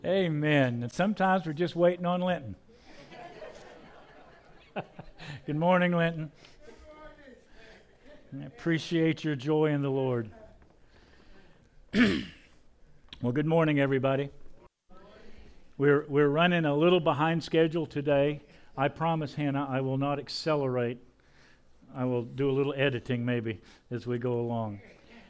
Amen. And sometimes we're just waiting on Linton. Good morning, Linton. I appreciate your joy in the Lord. Well, good morning, everybody. We're running a little behind schedule today. I promise, Hannah, I will not accelerate. I will do a little editing maybe as we go along.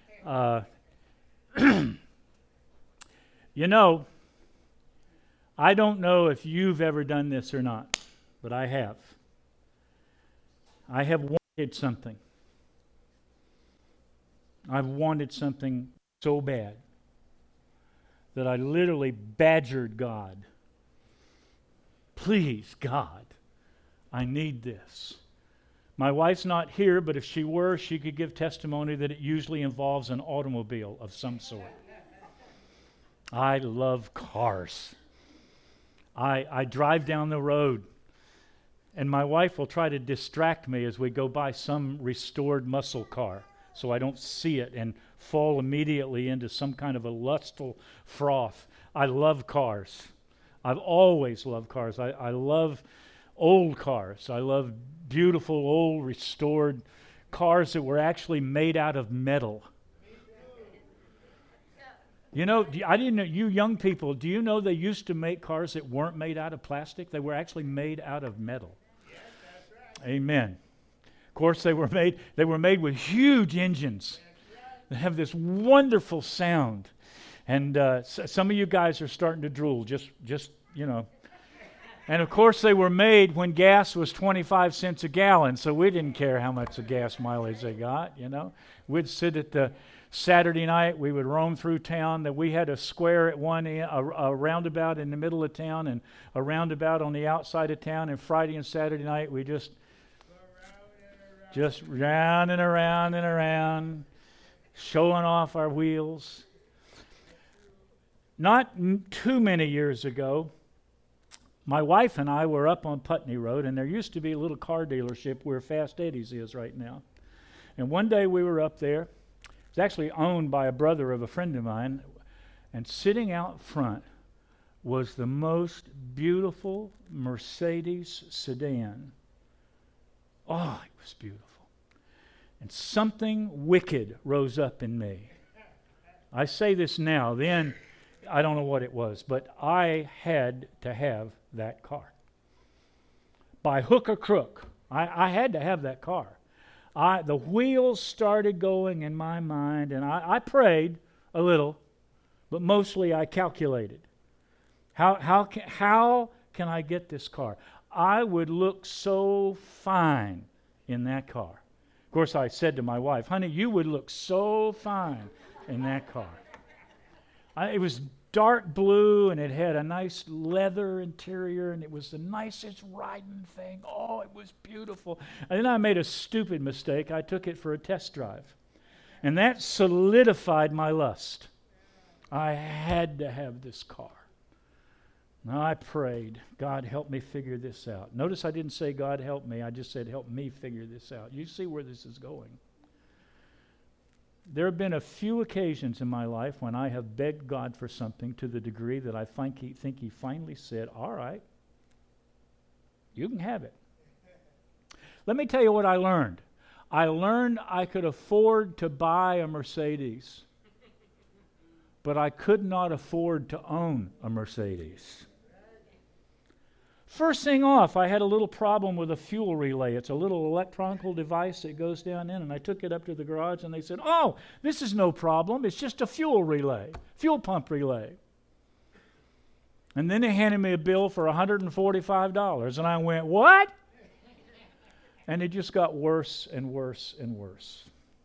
You know, I don't know if you've ever done this or not, but I have. I have wanted something. I've wanted something so bad that I literally badgered God. Please, God, I need this. My wife's not here, but if she were, she could give testimony that it usually involves an automobile of some sort. I love cars. I drive down the road, and my wife will try to distract me as we go by some restored muscle car so I don't see it and fall immediately into some kind of a lustful froth. I love cars. I've always loved cars. I love old cars. I love beautiful, old, restored cars that were actually made out of metal. You know, I didn't know, you young people, do you know they used to make cars that weren't made out of plastic? They were actually made out of metal. Yes, that's right. Amen. Of course, they were made with huge engines that have this wonderful sound. And some of you guys are starting to drool, just you know. And of course, they were made when gas was 25 cents a gallon, so we didn't care how much of gas mileage they got, you know. We'd sit at the Saturday night, we would roam through town. That we had a square at one end, a roundabout in the middle of town, and a roundabout on the outside of town. And Friday and Saturday night, we just round and around and around, showing off our wheels. Not too many years ago, my wife and I were up on Putney Road, and there used to be a little car dealership where Fast Eddie's is right now. And one day we were up there. It was actually owned by a brother of a friend of mine, and sitting out front was the most beautiful Mercedes sedan. Oh, it was beautiful. And something wicked rose up in me. I say this now, then I don't know what it was, but I had to have that car. By hook or crook, I had to have that car. The wheels started going in my mind, and I prayed a little, but mostly I calculated. How can I get this car? I would look so fine in that car. Of course, I said to my wife, honey, you would look so fine in that car. It was dark blue, and it had a nice leather interior, and it was the nicest riding thing. Oh, it was beautiful. And then I made a stupid mistake. I took it for a test drive, and that solidified my lust. I had to have this car. Now I prayed, God, help me figure this out. Notice I didn't say, God, help me. I just said, help me figure this out. You see where this is going. There have been a few occasions in my life when I have begged God for something to the degree that I think he finally said, all right, you can have it. Let me tell you what I learned. I learned I could afford to buy a Mercedes, but I could not afford to own a Mercedes. First thing off, I had a little problem with a fuel relay. It's a little electronic device that goes down in, and I took it up to the garage, and they said, oh, this is no problem. It's just a fuel pump relay. And then they handed me a bill for $145, and I went, what? And it just got worse and worse and worse.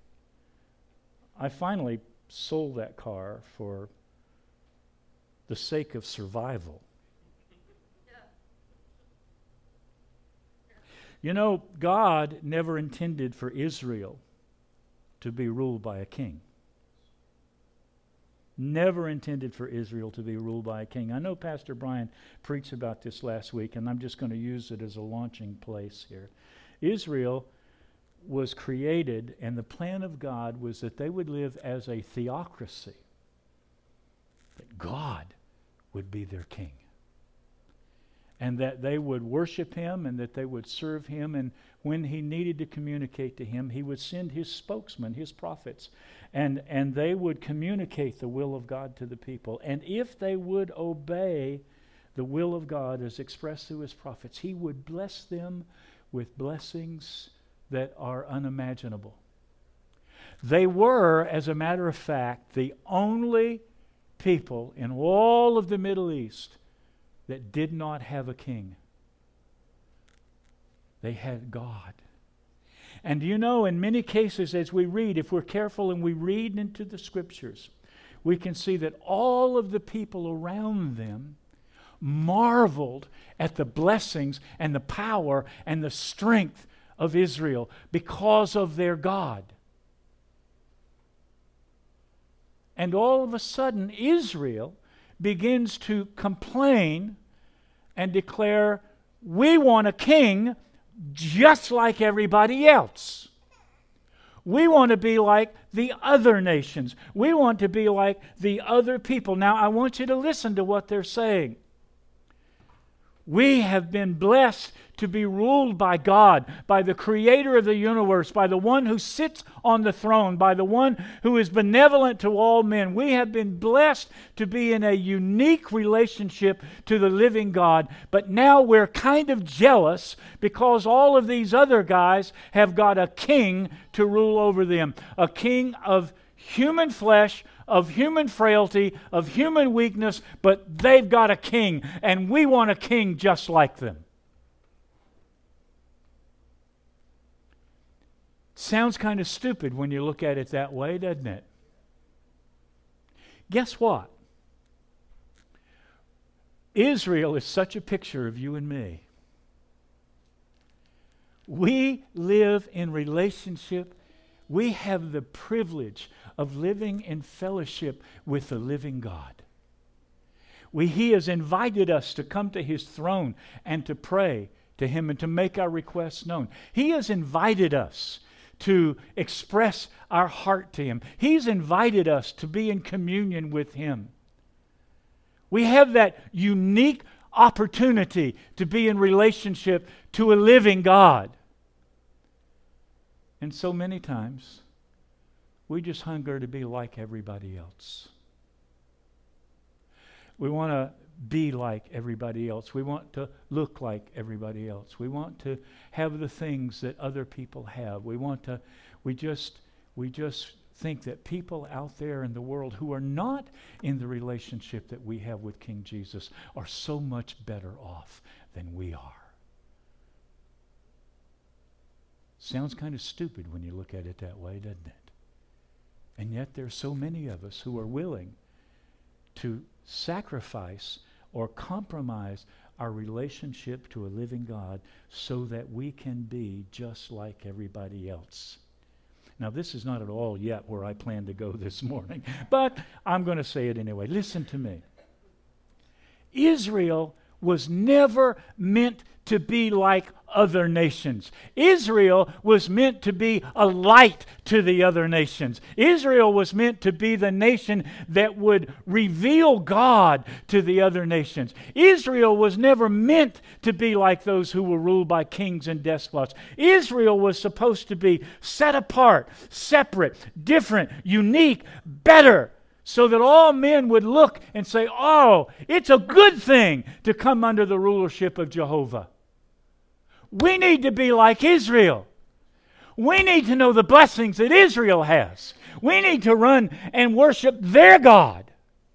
I finally sold that car for the sake of survival. You know, God never intended for Israel to be ruled by a king. Never intended for Israel to be ruled by a king. I know Pastor Brian preached about this last week, and I'm just going to use it as a launching place here. Israel was created, and the plan of God was that they would live as a theocracy. That God would be their king. And that they would worship him and that they would serve him. And when he needed to communicate to him, he would send his spokesman, his prophets. And they would communicate the will of God to the people. And if they would obey the will of God as expressed through his prophets, he would bless them with blessings that are unimaginable. They were, as a matter of fact, the only people in all of the Middle East that did not have a king. They had God. And you know, in many cases, as we read, if we're careful and we read into the Scriptures, we can see that all of the people around them marveled at the blessings and the power and the strength of Israel because of their God. And all of a sudden, Israel begins to complain and declare, we want a king just like everybody else. We want to be like the other nations. We want to be like the other people. Now, I want you to listen to what they're saying. We have been blessed to be ruled by God, by the Creator of the universe, by the one who sits on the throne, by the one who is benevolent to all men. We have been blessed to be in a unique relationship to the living God, but now we're kind of jealous because all of these other guys have got a king to rule over them, a king of human flesh, of human frailty, of human weakness, but they've got a king, and we want a king just like them. Sounds kind of stupid when you look at it that way, doesn't it? Guess what? Israel is such a picture of you and me. We live in relationship. We have the privilege of living in fellowship with the living God. He has invited us to come to His throne and to pray to Him and to make our requests known. He has invited us to express our heart to Him. He's invited us to be in communion with Him. We have that unique opportunity to be in relationship to a living God. And so many times, we just hunger to be like everybody else. We want to be like everybody else. We want to look like everybody else. We want to have the things that other people have. We just think that people out there in the world who are not in the relationship that we have with King Jesus are so much better off than we are. Sounds kind of stupid when you look at it that way, doesn't it? And yet there's so many of us who are willing to sacrifice or compromise our relationship to a living God so that we can be just like everybody else. Now, this is not at all yet where I plan to go this morning, but I'm going to say it anyway. Listen to me. Israel was never meant to be like other nations. Israel was meant to be a light to the other nations. Israel was meant to be the nation that would reveal God to the other nations. Israel was never meant to be like those who were ruled by kings and despots. Israel was supposed to be set apart, separate, different, unique, better, so that all men would look and say, oh, it's a good thing to come under the rulership of Jehovah. We need to be like Israel. We need to know the blessings that Israel has. We need to run and worship their God.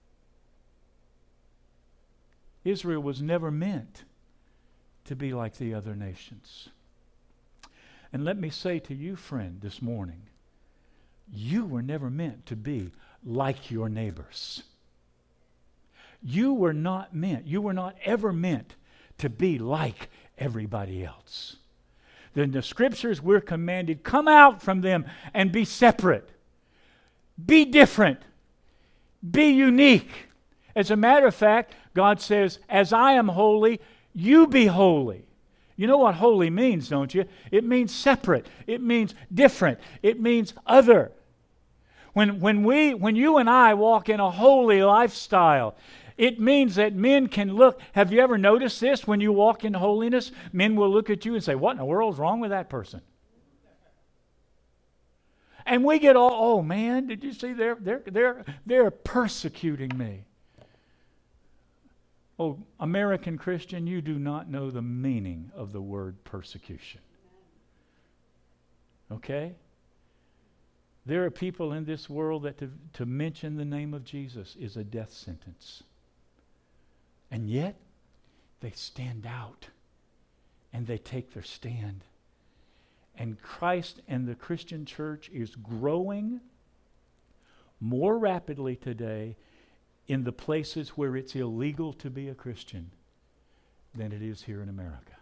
Israel was never meant to be like the other nations. And let me say to you, friend, this morning, you were never meant to be like your neighbors. You were not ever meant to be like everybody else. In the Scriptures, we're commanded, come out from them and be separate. Be different. Be unique. As a matter of fact, God says, as I am holy, you be holy. You know what holy means, don't you? It means separate. It means different. It means other. When you and I walk in a holy lifestyle, It means that men can look. Have you ever noticed this? When you walk in holiness, men will look at you and say, what in the world is wrong with that person? And we get all, oh man, did you see they're persecuting me. Oh, American Christian, you do not know the meaning of the word persecution. Okay? There are people in this world that to mention the name of Jesus is a death sentence. And yet, they stand out and they take their stand. And Christ and the Christian church is growing more rapidly today in the places where it's illegal to be a Christian than it is here in America.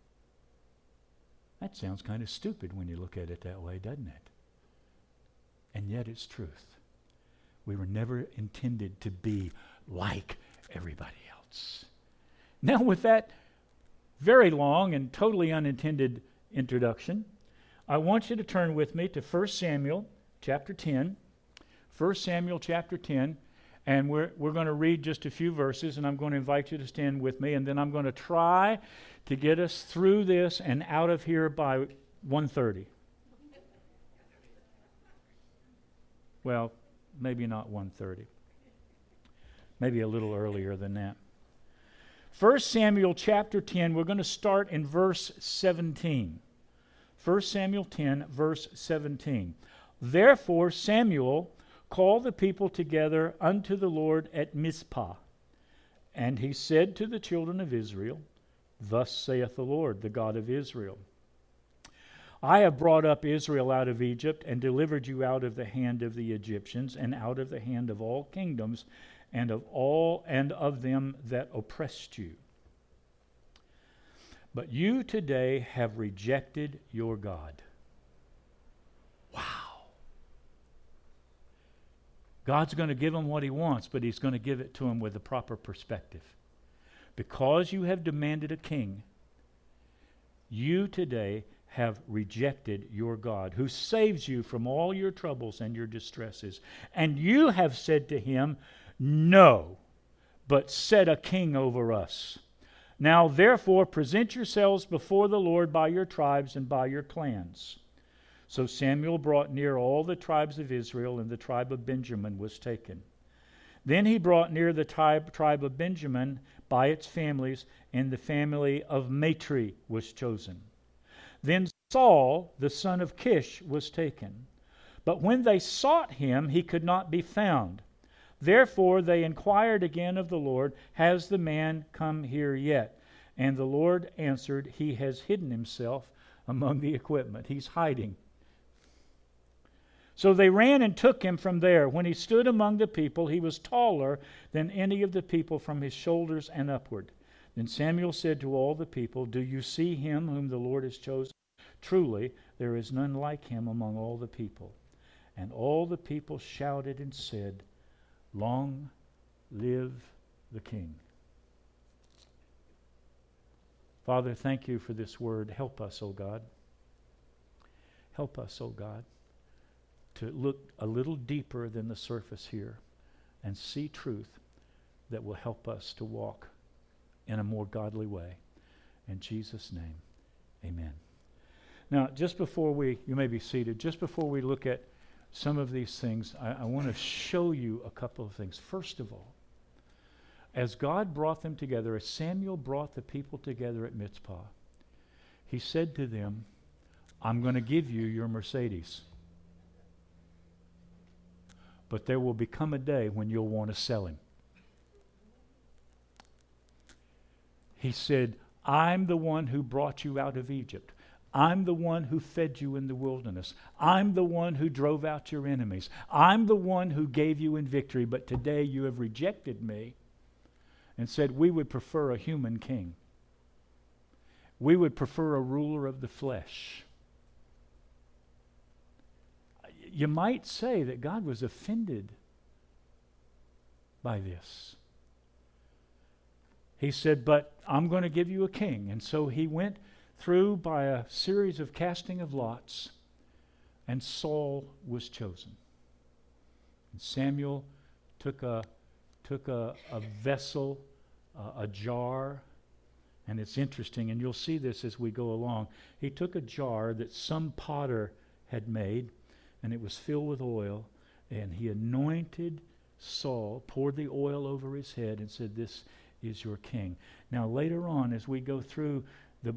That sounds kind of stupid when you look at it that way, doesn't it? And yet it's truth. We were never intended to be like everybody else. Now, with that very long and totally unintended introduction, I want you to turn with me to 1 Samuel chapter 10. 1 Samuel chapter 10. And we're going to read just a few verses, and I'm going to invite you to stand with me, and then I'm going to try to get us through this and out of here by 1:30. Well, maybe not 1:30. Maybe a little earlier than that. 1 Samuel chapter 10, we're going to start in verse 17. 1 Samuel 10, verse 17. Therefore Samuel called the people together unto the Lord at Mizpah. And he said to the children of Israel, Thus saith the Lord, the God of Israel, I have brought up Israel out of Egypt, and delivered you out of the hand of the Egyptians, and out of the hand of all kingdoms, and of them that oppressed you. But you today have rejected your God. Wow. God's going to give him what he wants, but he's going to give it to him with the proper perspective. Because you have demanded a king, you today have rejected your God, who saves you from all your troubles and your distresses. And you have said to him, No, but set a king over us. Now therefore present yourselves before the Lord by your tribes and by your clans. So Samuel brought near all the tribes of Israel, and the tribe of Benjamin was taken. Then he brought near the tribe of Benjamin by its families, and the family of Matri was chosen. Then Saul, the son of Kish, was taken. But when they sought him, he could not be found. Therefore they inquired again of the Lord, Has the man come here yet? And the Lord answered, He has hidden himself among the equipment. He's hiding. So they ran and took him from there. When he stood among the people, he was taller than any of the people from his shoulders and upward. Then Samuel said to all the people, Do you see him whom the Lord has chosen? Truly, there is none like him among all the people. And all the people shouted and said, Long live the King. Father, thank you for this word. Help us, O God. Help us, O God, to look a little deeper than the surface here and see truth that will help us to walk in a more godly way. In Jesus' name, amen. Now, you may be seated, just before we look at some of these things, I want to show you a couple of things. First of all, as God brought them together, as Samuel brought the people together at Mizpah, he said to them, I'm going to give you your Mercedes. But there will become a day when you'll want to sell him. He said, I'm the one who brought you out of Egypt. I'm the one who fed you in the wilderness. I'm the one who drove out your enemies. I'm the one who gave you in victory. But today you have rejected me and said we would prefer a human king. We would prefer a ruler of the flesh. You might say that God was offended by this. He said, but I'm going to give you a king. And so he went through by a series of casting of lots, and Saul was chosen. And Samuel took took a vessel, a jar, and it's interesting, and you'll see this as we go along. He took a jar that some potter had made, and it was filled with oil, and he anointed Saul, poured the oil over his head, and said, "This is your king." Now later on, as we go through the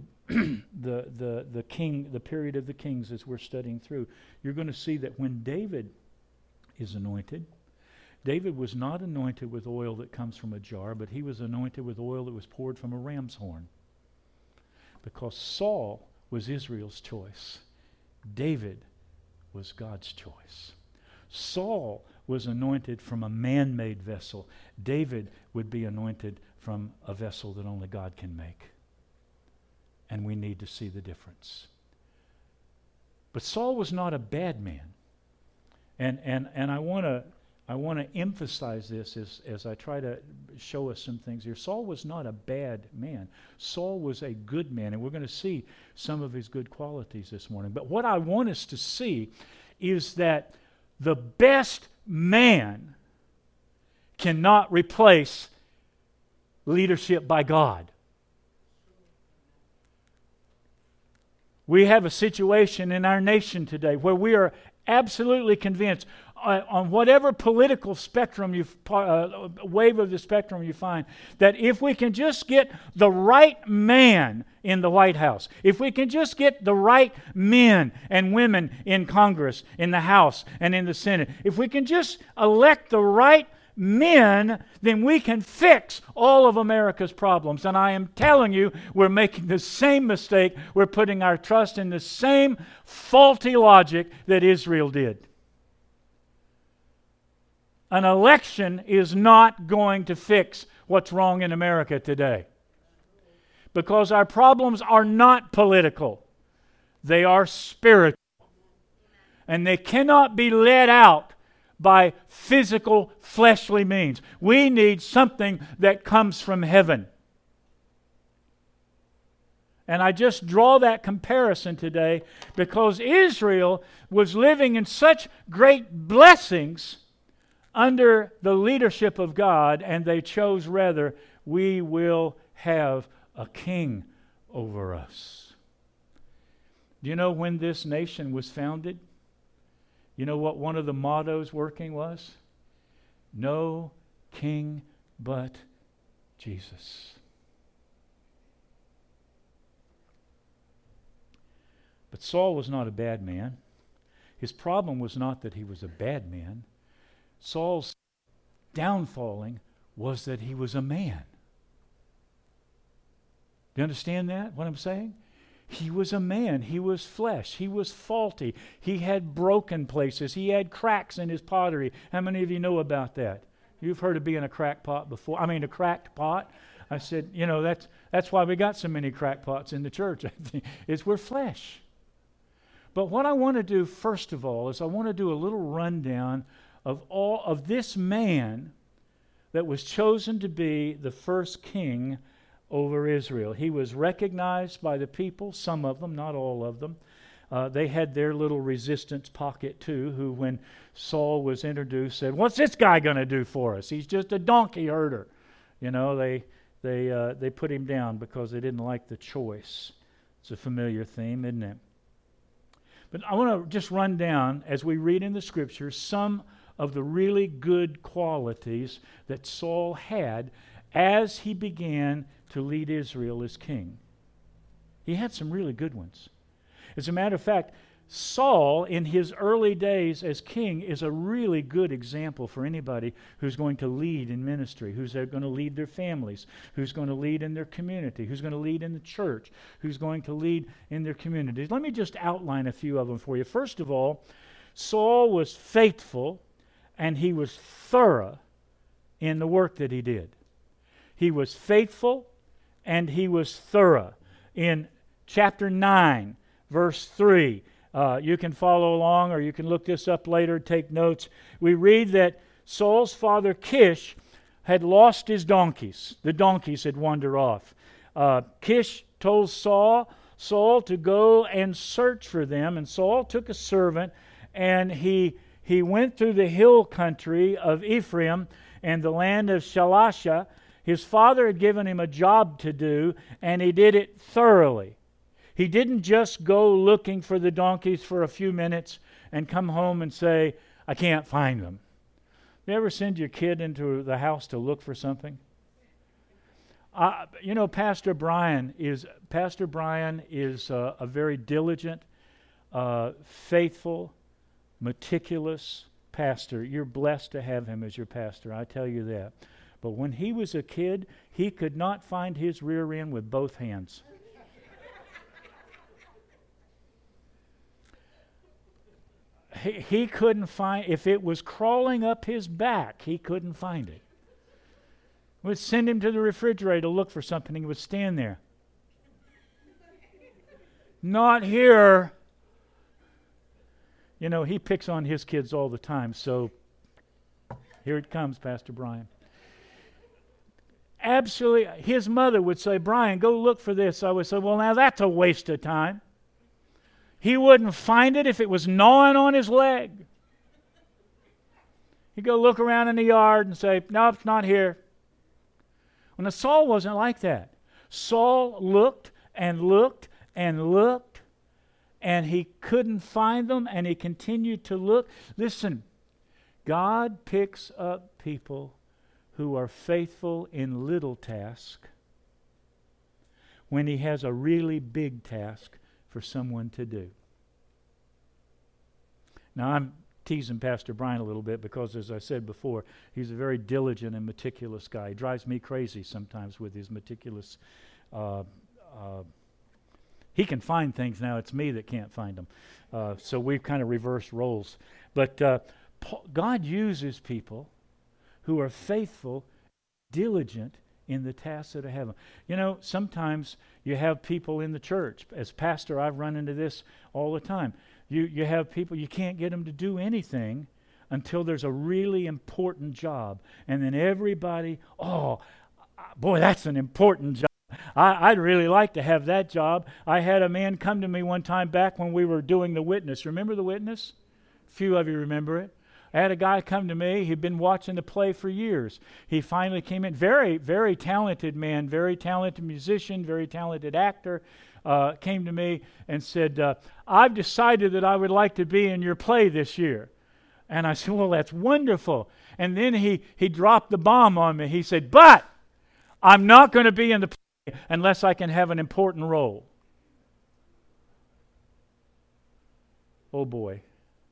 the period of the kings, as we're studying through, you're going to see that when David is anointed, David was not anointed with oil that comes from a jar, but he was anointed with oil that was poured from a ram's horn. Because Saul was Israel's choice. David was God's choice. Saul was anointed from a man-made vessel. David would be anointed from a vessel that only God can make. And we need to see the difference. But Saul was not a bad man. And I want to emphasize this as I try to show us some things here. Saul was not a bad man. Saul was a good man, and we're going to see some of his good qualities this morning. But what I want us to see is that the best man cannot replace leadership by God. We have a situation in our nation today where we are absolutely convinced on whatever political spectrum wave of the spectrum you find, that if we can just get the right man in the White House, if we can just get the right men and women in Congress, in the House and in the Senate, if we can just elect the right men, then we can fix all of America's problems. And I am telling you, we're making the same mistake. We're putting our trust in the same faulty logic that Israel did. An election is not going to fix what's wrong in America today. Because our problems are not political. They are spiritual. And they cannot be led out by physical, fleshly means. We need something that comes from heaven. And I just draw that comparison today because Israel was living in such great blessings under the leadership of God, and they chose rather, we will have a king over us. Do you know when this nation was founded? You know what one of the mottos working was? No king but Jesus. But Saul was not a bad man. His problem was not that he was a bad man. Saul's downfalling was that he was a man. Do you understand that, what I'm saying? He was a man. He was flesh. He was faulty. He had broken places. He had cracks in his pottery. How many of you know about that? You've heard of being a crackpot before. A cracked pot. I said, that's why we got so many crackpots in the church. Is we're flesh. But what I want to do first of all is I want to do a little rundown of all of this man that was chosen to be the first king over Israel. He was recognized by the people, some of them, not all of them. They had their little resistance pocket too, who when Saul was introduced said, "What's this guy going to do for us? He's just a donkey herder." They put him down because they didn't like the choice. It's a familiar theme, isn't it? But I want to just run down, as we read in the Scriptures, some of the really good qualities that Saul had as he began to lead Israel as king. He had some really good ones. As a matter of fact, Saul, in his early days as king, is a really good example for anybody who's going to lead in ministry, who's going to lead their families, who's going to lead in their community, who's going to lead in the church, who's going to lead in their communities. Let me just outline a few of them for you. First of all, Saul was faithful and he was thorough in the work that he did. He was faithful and he was thorough. In chapter 9, verse 3, you can follow along or you can look this up later, take notes. We read that Saul's father Kish had lost his donkeys. The donkeys had wandered off. Kish told Saul to go and search for them, and Saul took a servant and he went through the hill country of Ephraim, and the land of Shalasha. His father had given him a job to do, and he did it thoroughly. He didn't just go looking for the donkeys for a few minutes and come home and say, I can't find them. You ever send your kid into the house to look for something? Pastor Brian is a very diligent, faithful, meticulous pastor. You're blessed to have him as your pastor, I tell you that. But when he was a kid, he could not find his rear end with both hands. He couldn't find, if it was crawling up his back, he couldn't find it. We'd send him to the refrigerator to look for something, he would stand there. Not here. He picks on his kids all the time, so here it comes, Pastor Brian. Absolutely, his mother would say, Brian, go look for this. I would say, well, now that's a waste of time. He wouldn't find it if it was gnawing on his leg. He'd go look around in the yard and say, no, it's not here. Well, Saul wasn't like that. Saul looked and looked and looked, and he couldn't find them, and he continued to look. Listen, God picks up people who are faithful in little task when he has a really big task for someone to do. Now, I'm teasing Pastor Brian a little bit because, as I said before, he's a very diligent and meticulous guy. He drives me crazy sometimes with his meticulous... he can find things now. It's me that can't find them. So we've kind of reversed roles. But God uses people who are faithful, diligent in the tasks that are ahead of them. Sometimes you have people in the church. As pastor, I've run into this all the time. You have people, you can't get them to do anything until there's a really important job. And then everybody, oh, boy, that's an important job. I'd really like to have that job. I had a man come to me one time back when we were doing The Witness. Remember The Witness? A few of you remember it. I had a guy come to me. He'd been watching the play for years. He finally came in. Very, very talented man, very talented musician, very talented actor. Came to me and said, I've decided that I would like to be in your play this year. And I said, well, that's wonderful. And then he dropped the bomb on me. He said, but I'm not going to be in the play unless I can have an important role. Oh, boy.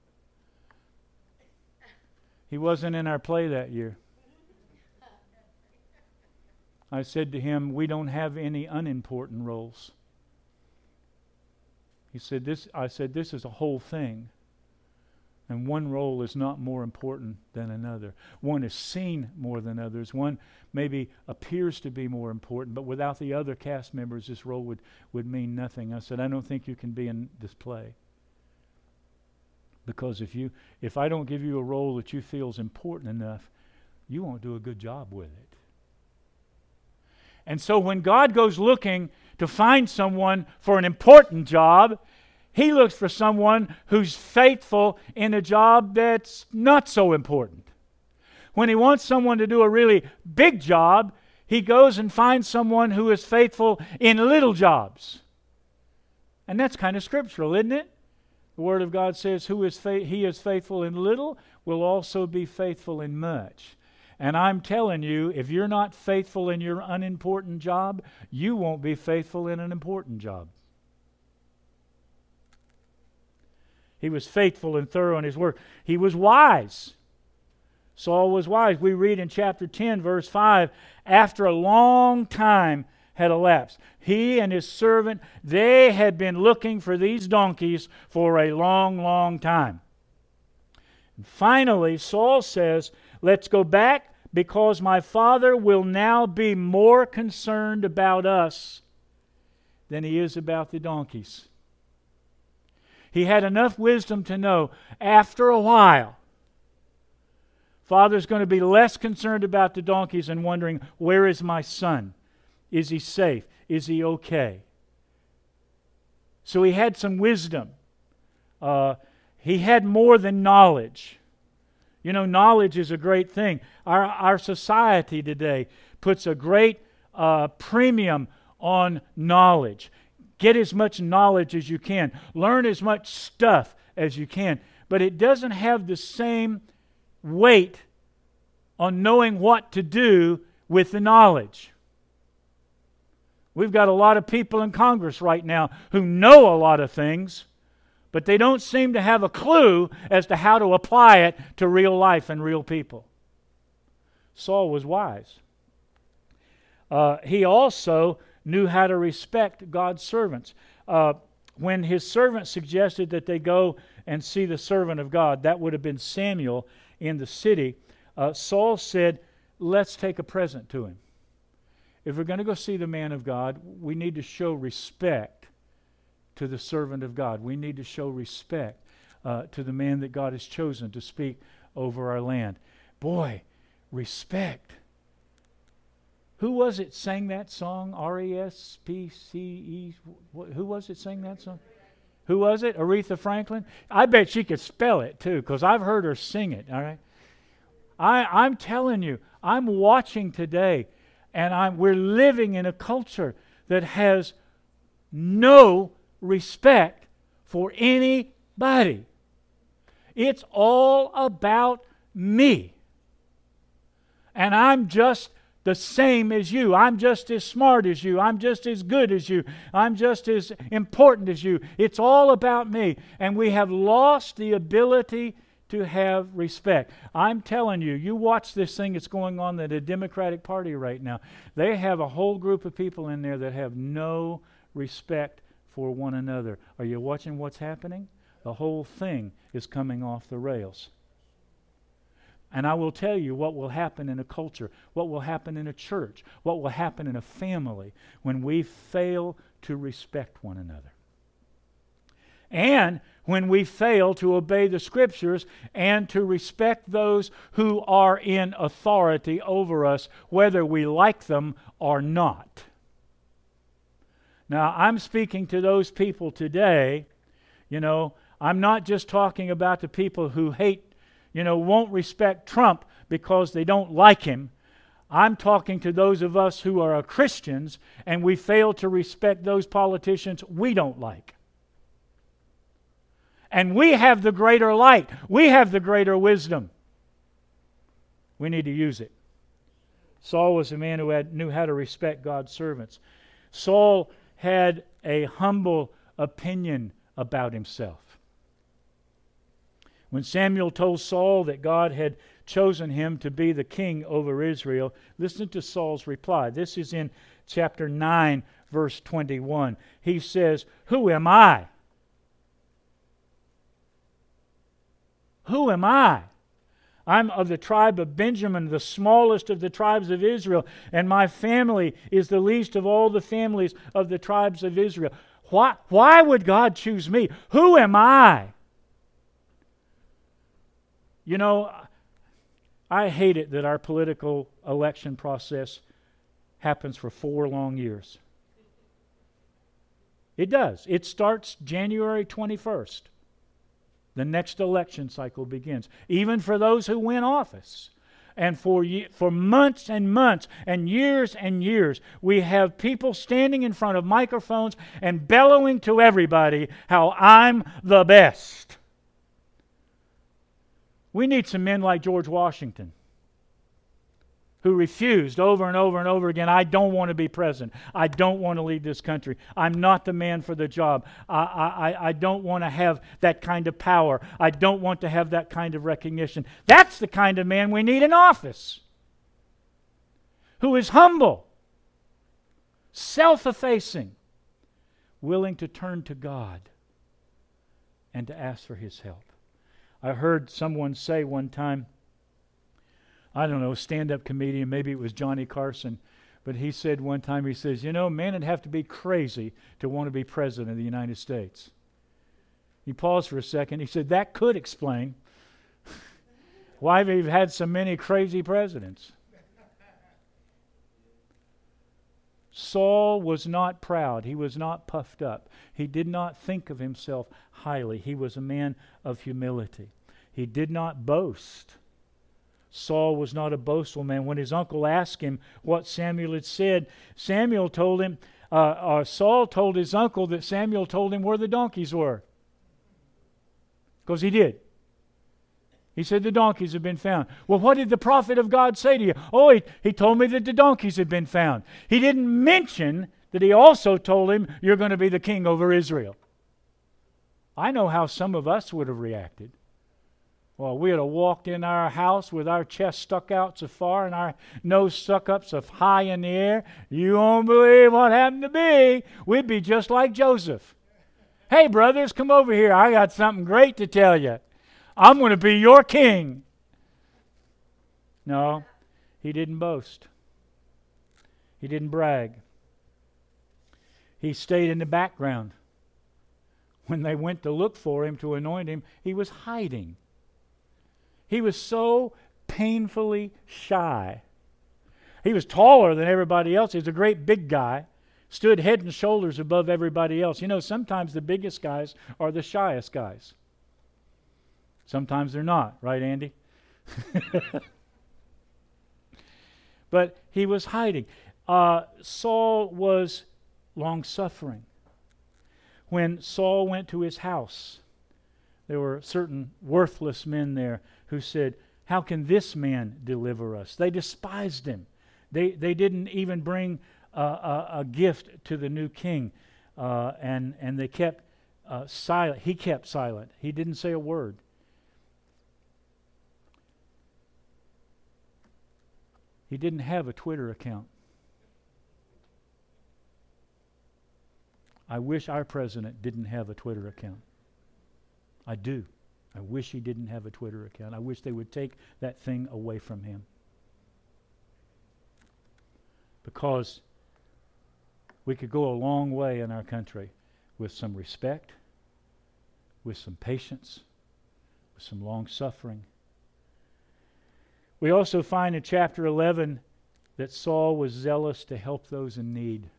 He wasn't in our play that year. I said to him, we don't have any unimportant roles. I said, this is a whole thing. And one role is not more important than another. One is seen more than others. One maybe appears to be more important, but without the other cast members, this role would mean nothing. I said, I don't think you can be in this play. Because if I don't give you a role that you feel is important enough, you won't do a good job with it. And so when God goes looking to find someone for an important job, He looks for someone who's faithful in a job that's not so important. When He wants someone to do a really big job, He goes and finds someone who is faithful in little jobs. And that's kind of scriptural, isn't it? The Word of God says, He is faithful in little, will also be faithful in much. And I'm telling you, if you're not faithful in your unimportant job, you won't be faithful in an important job. He was faithful and thorough in his work. He was wise. Saul was wise. We read in chapter 10, verse 5, after a long time had elapsed, he and his servant, they had been looking for these donkeys for a long, long time. And finally, Saul says, let's go back because my father will now be more concerned about us than he is about the donkeys. He had enough wisdom to know after a while, Father's going to be less concerned about the donkeys and wondering, where is my son? Is he safe? Is he okay? So he had some wisdom. He had more than knowledge. You know, knowledge is a great thing. Our society today puts a great premium on knowledge. Get as much knowledge as you can. Learn as much stuff as you can. But it doesn't have the same weight on knowing what to do with the knowledge. We've got a lot of people in Congress right now who know a lot of things, but they don't seem to have a clue as to how to apply it to real life and real people. Saul was wise. He also knew how to respect God's servants. When his servant suggested that they go and see the servant of God, that would have been Samuel in the city, Saul said, let's take a present to him. If we're going to go see the man of God, we need to show respect to the servant of God. We need to show respect to the man that God has chosen to speak over our land. Boy, respect. Who was it sang that song? R-E-S-P-C-E? Who was it sang that song? Who was it? Aretha Franklin? I bet she could spell it too, because I've heard her sing it, all right? I'm telling you, I'm watching today, and we're living in a culture that has no respect for anybody. It's all about me. And I'm just the same as you. I'm just as smart as you. I'm just as good as you. I'm just as important as you. It's all about me. And we have lost the ability to have respect. I'm telling you, you watch this thing that's going on in the Democratic Party right now. They have a whole group of people in there that have no respect for one another. Are you watching what's happening? The whole thing is coming off the rails. And I will tell you what will happen in a culture, what will happen in a church, what will happen in a family when we fail to respect one another. And when we fail to obey the Scriptures and to respect those who are in authority over us, whether we like them or not. Now, I'm speaking to those people today, I'm not just talking about the people who won't respect Trump because they don't like him. I'm talking to those of us who are Christians and we fail to respect those politicians we don't like. And we have the greater light. We have the greater wisdom. We need to use it. Saul was a man who knew how to respect God's servants. Saul had a humble opinion about himself. When Samuel told Saul that God had chosen him to be the king over Israel, listen to Saul's reply. This is in chapter 9, verse 21. He says, "Who am I? Who am I? I'm of the tribe of Benjamin, the smallest of the tribes of Israel, and my family is the least of all the families of the tribes of Israel. Why would God choose me? Who am I?" I hate it that our political election process happens for 4 long years. It does. It starts January 21st. The next election cycle begins, even for those who win office. And for months and months and years, we have people standing in front of microphones and bellowing to everybody how I'm the best. We need some men like George Washington, who refused over and over and over again, I don't want to be president. I don't want to lead this country. I'm not the man for the job. I don't want to have that kind of power. I don't want to have that kind of recognition. That's the kind of man we need in office, who is humble, self-effacing, willing to turn to God and to ask for His help. I heard someone say one time, I don't know, stand-up comedian, maybe it was Johnny Carson, but he said one time, he says, man would have to be crazy to want to be president of the United States. He paused for a second. He said, that could explain why we've had so many crazy presidents. Saul was not proud. He was not puffed up. He did not think of himself highly. He was a man of humility. He did not boast. Saul was not a boastful man. When his uncle asked him what Samuel had said, Saul told his uncle that Samuel told him where the donkeys were. Because he did. He said the donkeys have been found. Well, what did the prophet of God say to you? Oh, he told me that the donkeys had been found. He didn't mention that he also told him, you're going to be the king over Israel. I know how some of us would have reacted. Well, we would have walked in our house with our chest stuck out so far and our nose stuck up so high in the air. You won't believe what happened to me. We'd be just like Joseph. Hey, brothers, come over here. I got something great to tell you. I'm going to be your king. No, he didn't boast. He didn't brag. He stayed in the background. When they went to look for him, to anoint him, he was hiding. He was so painfully shy. He was taller than everybody else. He was a great big guy. Stood head and shoulders above everybody else. You know, sometimes the biggest guys are the shyest guys. Sometimes they're not, right, Andy? But he was hiding. Saul was long-suffering. When Saul went to his house, there were certain worthless men there who said, how can this man deliver us? They despised him. They didn't even bring a gift to the new king. And they kept silent. He kept silent. He didn't say a word. He didn't have a Twitter account. I wish our president didn't have a Twitter account. I do. I wish he didn't have a Twitter account. I wish they would take that thing away from him. Because we could go a long way in our country with some respect, with some patience, with some long suffering. We also find in chapter 11 that Saul was zealous to help those in need.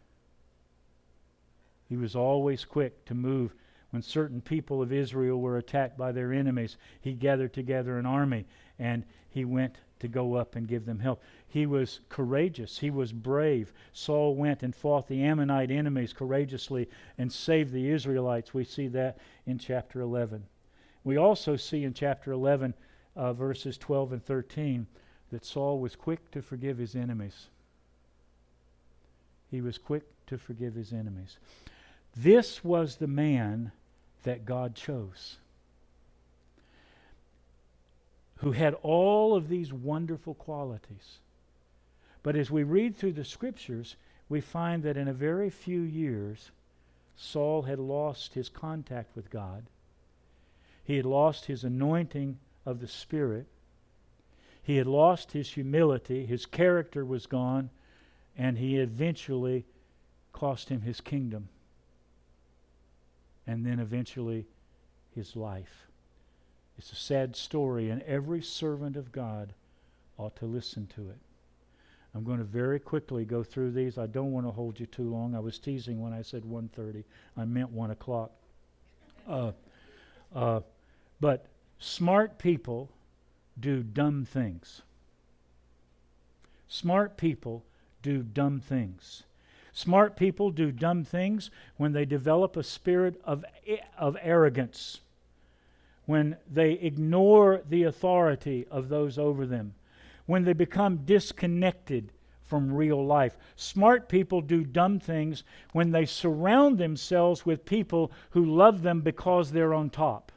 He was always quick to move. When certain people of Israel were attacked by their enemies, he gathered together an army and he went to go up and give them help. He was courageous. He was brave. Saul went and fought the Ammonite enemies courageously and saved the Israelites. We see that in chapter 11. We also see in chapter 11, verses 12 and 13, that Saul was quick to forgive his enemies. He was quick to forgive his enemies. This was the man that God chose, who had all of these wonderful qualities. But as we read through the scriptures, we find that in a very few years, Saul had lost his contact with God. He had lost his anointing of the Spirit. He had lost his humility. His character was gone. And he eventually cost him his kingdom. And then eventually his life. It's a sad story, and every servant of God ought to listen to it. I'm going to very quickly go through these. I don't want to hold you too long. I was teasing when I said 1:30. I meant 1 o'clock. But smart people do dumb things. Smart people do dumb things. Smart people do dumb things when they develop a spirit of arrogance, when they ignore the authority of those over them, when they become disconnected from real life. Smart people do dumb things when they surround themselves with people who love them because they're on top.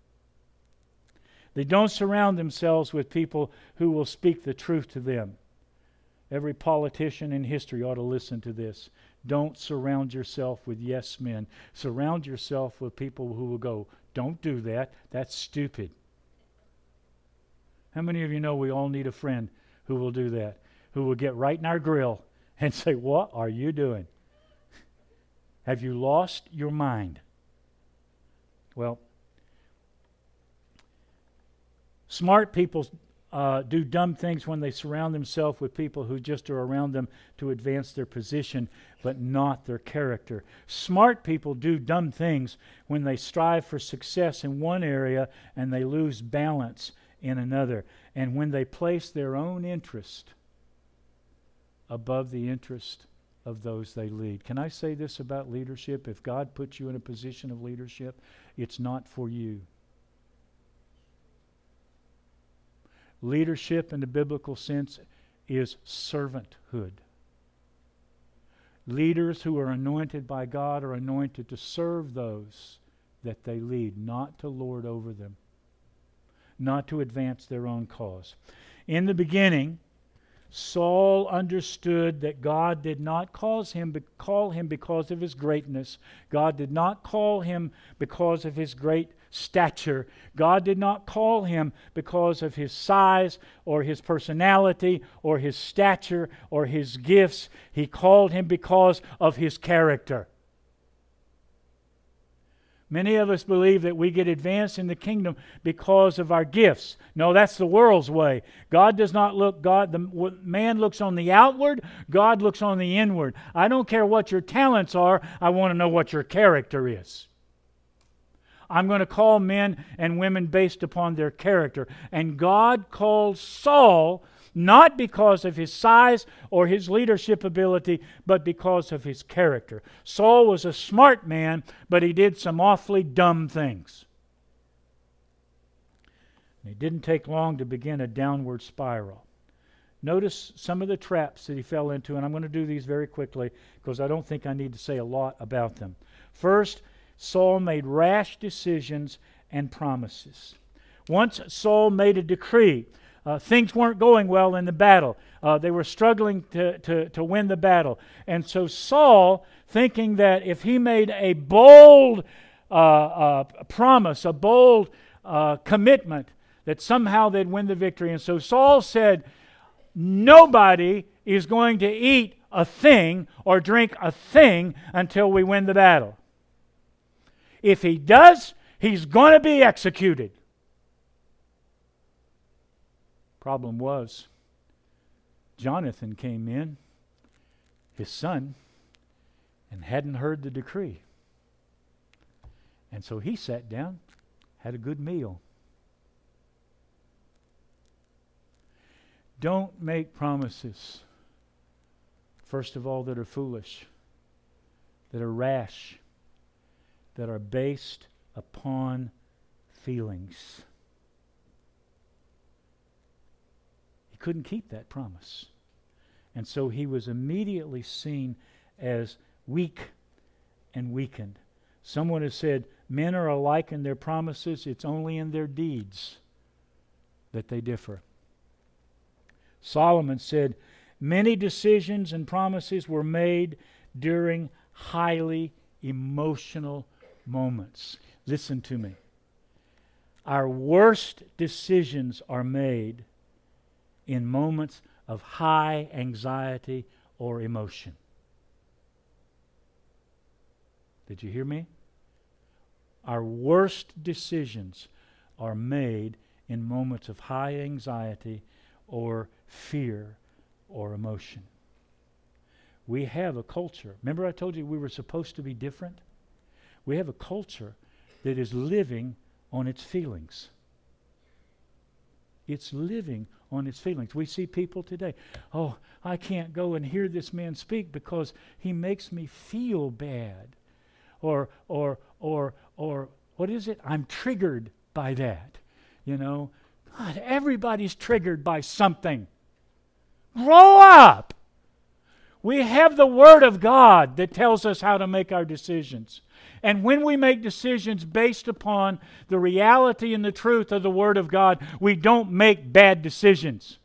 They don't surround themselves with people who will speak the truth to them. Every politician in history ought to listen to this. Don't surround yourself with yes men. Surround yourself with people who will go, don't do that. That's stupid. How many of you know we all need a friend who will do that? Who will get right in our grill and say, what are you doing? Have you lost your mind? Well, smart people do dumb things when they surround themselves with people who just are around them to advance their position, but not their character. Smart people do dumb things when they strive for success in one area and they lose balance in another. And when they place their own interest above the interest of those they lead. Can I say this about leadership? If God puts you in a position of leadership, it's not for you. Leadership in the biblical sense is servanthood. Leaders who are anointed by God are anointed to serve those that they lead, not to lord over them, not to advance their own cause. In the beginning, Saul understood that God did not call him because of his greatness. God did not call him because of his great stature. God did not call him because of his size or his personality or his stature or his gifts. He called him because of his character. Many of us believe that we get advanced in the kingdom because of our gifts. No, that's the world's way. God does not look, man looks on the outward, God looks on the inward. I don't care what your talents are, I want to know what your character is. I'm going to call men and women based upon their character. And God called Saul not because of his size or his leadership ability, but because of his character. Saul was a smart man, but he did some awfully dumb things. It didn't take long to begin a downward spiral. Notice some of the traps that he fell into, and I'm going to do these very quickly because I don't think I need to say a lot about them. First, Saul made rash decisions and promises. Once Saul made a decree. Things weren't going well in the battle. They were struggling to win the battle. And so Saul, thinking that if he made a bold promise, a bold commitment, that somehow they'd win the victory. And so Saul said, nobody is going to eat a thing or drink a thing until we win the battle. If he does, he's going to be executed. Problem was, Jonathan came in, his son, and hadn't heard the decree. And so he sat down, had a good meal. Don't make promises, first of all, that are foolish, that are rash, that are based upon feelings. Couldn't keep that promise. And so he was immediately seen as weak and weakened. Someone has said, men are alike in their promises, it's only in their deeds that they differ. Solomon said, many decisions and promises were made during highly emotional moments. Listen to me. Our worst decisions are made in moments of high anxiety or emotion. Did you hear me? Our worst decisions are made in moments of high anxiety or fear or emotion. We have a culture. Remember I told you we were supposed to be different? We have a culture that is living on its feelings. It's living on its feelings. We see people today, oh, I can't go and hear this man speak because he makes me feel bad. Or what is it? I'm triggered by that. You know, God, everybody's triggered by something. Grow up. We have the Word of God that tells us how to make our decisions. And when we make decisions based upon the reality and the truth of the Word of God, we don't make bad decisions.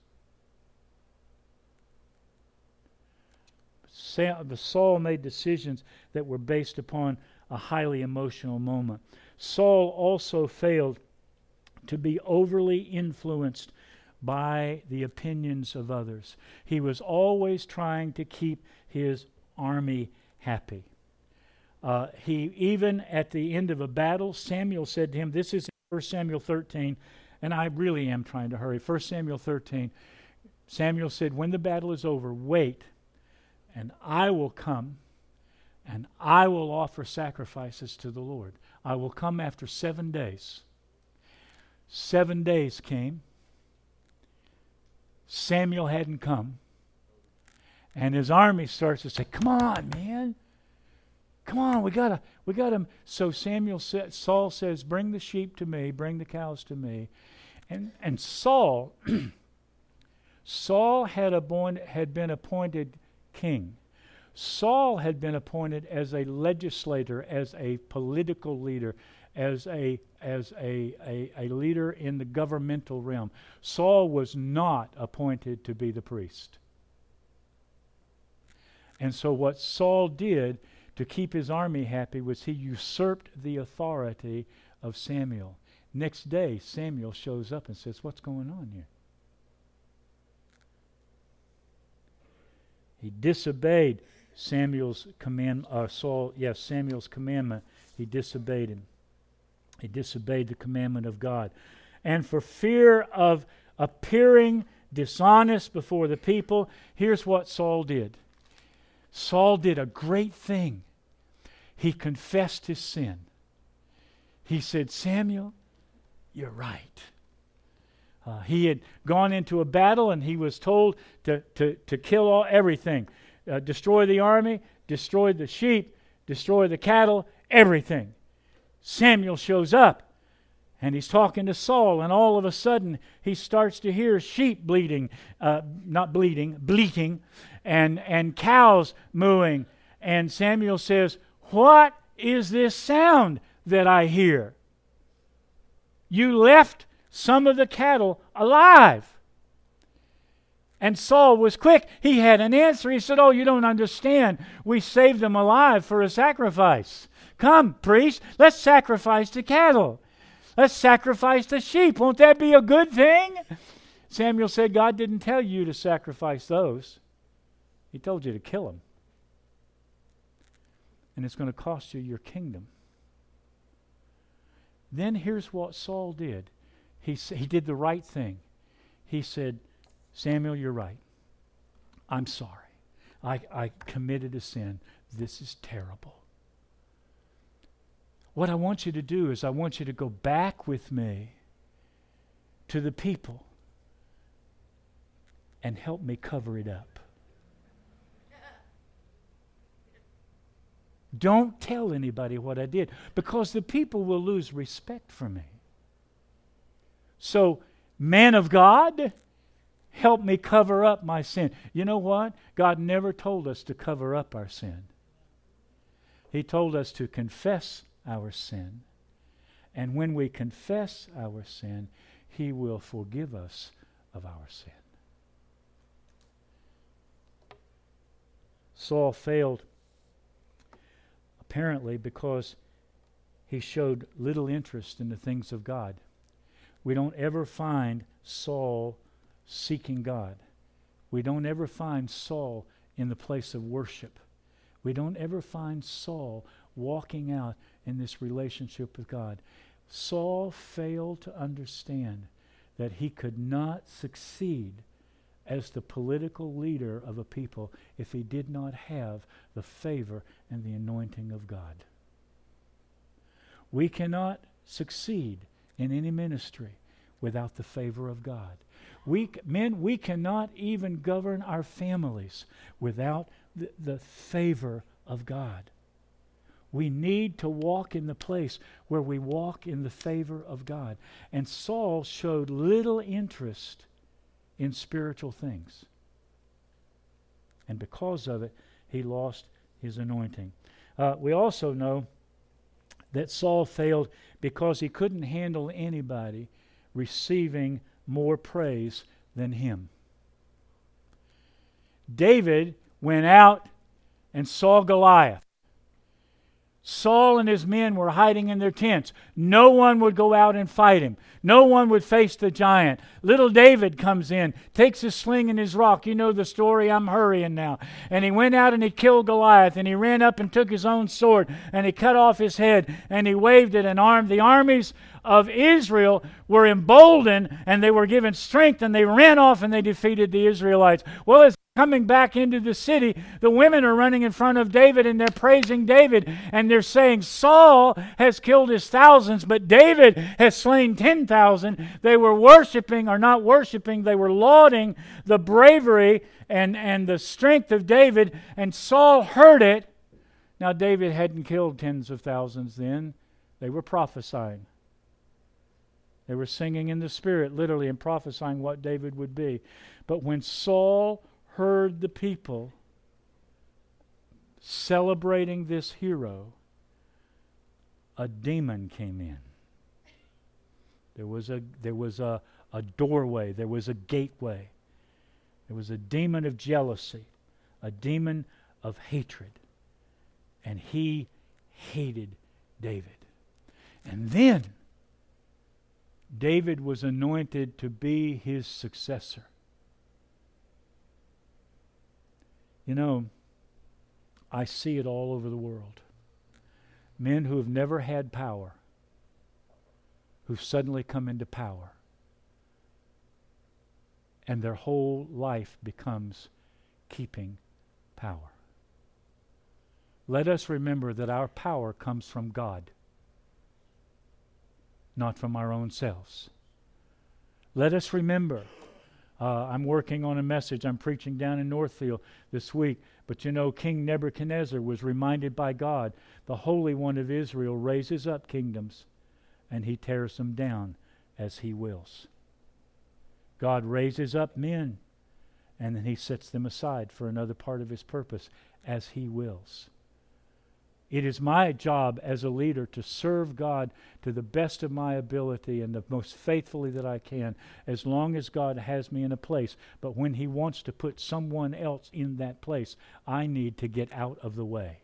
Saul made decisions that were based upon a highly emotional moment. Saul also failed to be overly influenced by the opinions of others. He was always trying to keep his army happy. He even at the end of a battle, Samuel said to him, this is 1 Samuel 13, and I really am trying to hurry. 1 Samuel 13, Samuel said, when the battle is over, wait, and I will come, and I will offer sacrifices to the Lord. I will come after 7 days. 7 days came. Samuel hadn't come. And his army starts to say, come on, man. Come on, we got him. So Saul says, bring the sheep to me, bring the cows to me. And Saul, Saul had been appointed king. Saul had been appointed as a legislator, as a political leader, as a leader in the governmental realm. Saul was not appointed to be the priest. And so what Saul did to keep his army happy was he usurped the authority of Samuel. Next day, Samuel shows up and says, what's going on here? He disobeyed Samuel's Samuel's commandment. He disobeyed him. He disobeyed the commandment of God. And for fear of appearing dishonest before the people, here's what Saul did. Saul did a great thing. He confessed his sin. He said, Samuel, you're right. He had gone into a battle and he was told to kill everything. Destroy the army, destroy the sheep, destroy the cattle, everything. Samuel shows up and he's talking to Saul, and all of a sudden he starts to hear sheep bleating, and cows mooing. And Samuel says, what is this sound that I hear? You left some of the cattle alive. And Saul was quick. He had an answer. He said, oh, you don't understand. We saved them alive for a sacrifice. Come, priest, let's sacrifice the cattle. Let's sacrifice the sheep. Won't that be a good thing? Samuel said, God didn't tell you to sacrifice those. He told you to kill them. And it's going to cost you your kingdom. Then here's what Saul did. He did the right thing. He said, Samuel, you're right. I'm sorry. I committed a sin. This is terrible. What I want you to do is I want you to go back with me to the people and help me cover it up. Don't tell anybody what I did, because the people will lose respect for me. So, man of God, help me cover up my sin. You know what? God never told us to cover up our sin. He told us to confess our sin. And when we confess our sin, He will forgive us of our sin. Saul failed, apparently, because he showed little interest in the things of God. We don't ever find Saul seeking God. We don't ever find Saul in the place of worship. We don't ever find Saul walking out in this relationship with God. Saul failed to understand that he could not succeed as the political leader of a people if he did not have the favor and the anointing of God. We cannot succeed in any ministry without the favor of God. We cannot even govern our families without the favor of God. We need to walk in the place where we walk in the favor of God. And Saul showed little interest in spiritual things. And because of it, he lost his anointing. We also know that Saul failed because he couldn't handle anybody receiving more praise than him. David went out and saw Goliath. Saul and his men were hiding in their tents. No one would go out and fight him. No one would face the giant. Little David comes in, takes his sling and his rock. You know the story. I'm hurrying now. And he went out and he killed Goliath. And he ran up and took his own sword. And he cut off his head. And he waved it and armed. The armies of Israel were emboldened. And they were given strength. And they ran off and they defeated the Israelites. Well, as coming back into the city, the women are running in front of David and they're praising David. And they're saying, Saul has killed his thousands, but David has slain 10,000. They were worshiping, or not worshiping, they were lauding the bravery and the strength of David. And Saul heard it. Now David hadn't killed tens of thousands then. They were prophesying. They were singing in the Spirit, literally, and prophesying what David would be. But when Saul heard the people celebrating this hero, a demon came in. There was a doorway, there was a gateway. There was a demon of jealousy, a demon of hatred. And he hated David. And then David was anointed to be his successor. You know, I see it all over the world. Men who have never had power, who've suddenly come into power, and their whole life becomes keeping power. Let us remember that our power comes from God, not from our own selves. Let us remember, I'm working on a message I'm preaching down in Northfield this week, but you know, King Nebuchadnezzar was reminded by God, the Holy One of Israel raises up kingdoms and he tears them down as he wills. God raises up men and then he sets them aside for another part of his purpose as he wills. It is my job as a leader to serve God to the best of my ability and the most faithfully that I can, as long as God has me in a place. But when he wants to put someone else in that place, I need to get out of the way.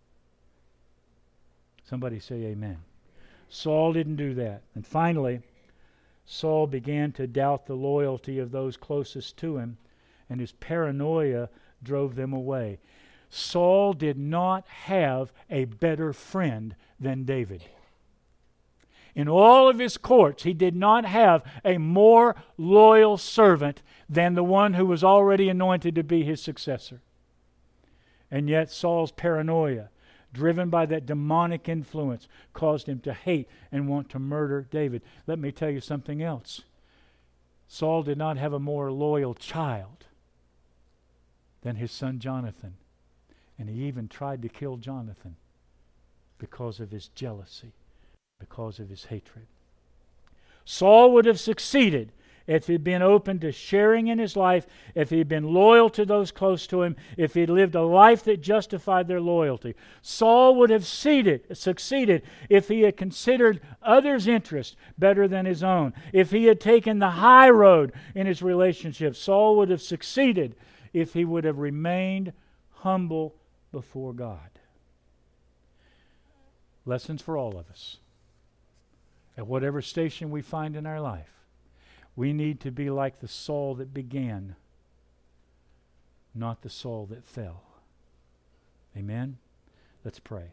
Somebody say amen. Saul didn't do that. And finally, Saul began to doubt the loyalty of those closest to him, and his paranoia drove them away. Saul did not have a better friend than David. In all of his courts, he did not have a more loyal servant than the one who was already anointed to be his successor. And yet Saul's paranoia, driven by that demonic influence, caused him to hate and want to murder David. Let me tell you something else. Saul did not have a more loyal child than his son Jonathan. And he even tried to kill Jonathan because of his jealousy, because of his hatred. Saul would have succeeded if he'd been open to sharing in his life, if he'd been loyal to those close to him, if he'd lived a life that justified their loyalty. Saul would have succeeded if he had considered others' interests better than his own. If he had taken the high road in his relationship, Saul would have succeeded if he would have remained humble before God. Lessons for all of us. At whatever station we find in our life, we need to be like the Saul that began, not the Saul that fell. Amen? Let's pray.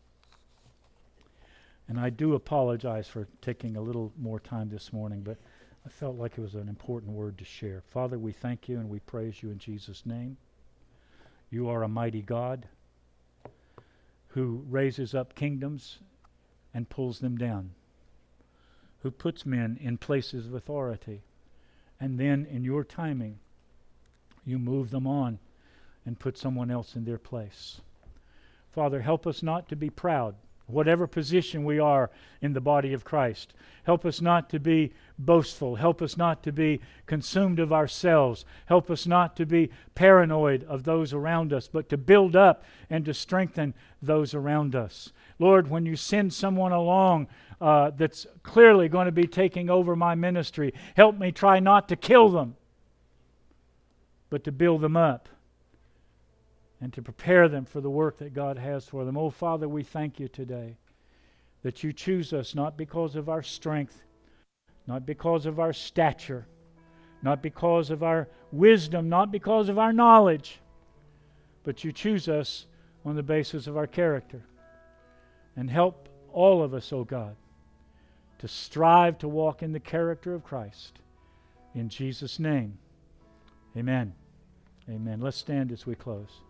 And I do apologize for taking a little more time this morning, but I felt like it was an important word to share. Father, we thank you and we praise you in Jesus' name. You are a mighty God who raises up kingdoms and pulls them down, who puts men in places of authority, and then in your timing you move them on and put someone else in their place. Father, help us not to be proud, whatever position we are in the body of Christ. Help us not to be boastful. Help us not to be consumed of ourselves. Help us not to be paranoid of those around us, but to build up and to strengthen those around us. Lord, when you send someone along that's clearly going to be taking over my ministry, help me try not to kill them, but to build them up and to prepare them for the work that God has for them. Oh, Father, we thank you today that you choose us not because of our strength, not because of our stature, not because of our wisdom, not because of our knowledge, but you choose us on the basis of our character. And help all of us, oh God, to strive to walk in the character of Christ. In Jesus' name, amen. Amen. Let's stand as we close.